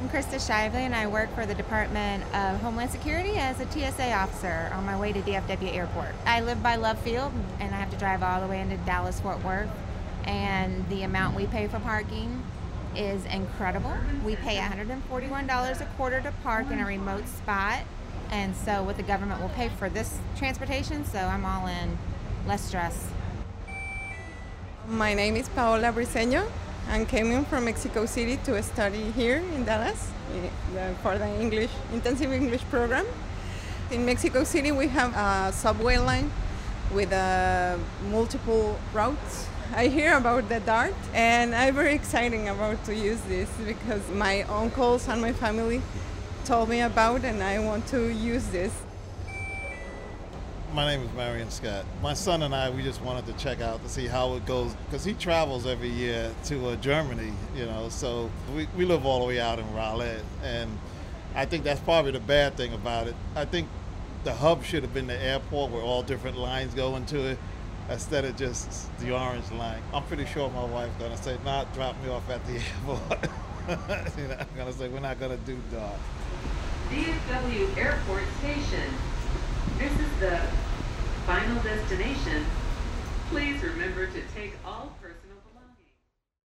I'm Krista Shively, and I work for the Department of Homeland Security as a TSA officer on my way to DFW Airport. I live by Love Field, and I have to drive all the way into Dallas-Fort Worth, and the amount we pay for parking is incredible. We pay $141 a quarter to park in a remote spot, and so what the government will pay for this transportation, so I'm all in, less stress. My name is Paola Briceño. I came in from Mexico City to study here in Dallas for the intensive English program. In Mexico City, we have a subway line with multiple routes. I hear about the DART, and I'm very excited about to use this because my uncles and my family told me about, and I want to use this. My name is Marion Scott. My son and I, we just wanted to check out to see how it goes because he travels every year to Germany, so we live all the way out in Raleigh, and I think that's probably the bad thing about it. I think the hub should have been the airport where all different lines go into it instead of just the orange line. I'm pretty sure my wife's gonna say, nah, drop me off at the airport. I'm gonna say, we're not gonna do DART. DFW Airport Station. This is the final destination. Please remember to take all personal